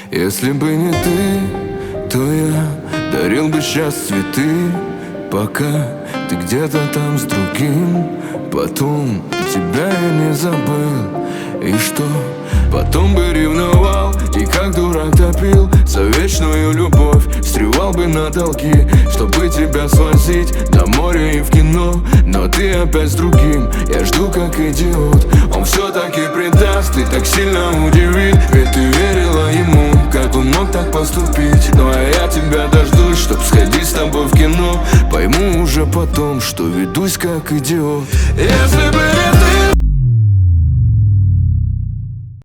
Если бы не ты, то я дарил бы сейчас цветы, пока ты где-то там с другим. Потом тебя я не забыл. И что? Потом бы ревновал и как дурак топил за вечную любовь. Стревал бы на толки, чтобы тебя свозить до моря и в кино. Но ты опять с другим, я жду как идиот. Он все-таки предаст и так сильно удивит. Ведь ты верила ему, как он мог так поступить. Ну а я тебя дождусь, чтоб сходить с тобой в кино. Пойму уже потом, что ведусь как идиот. Если бы не ты,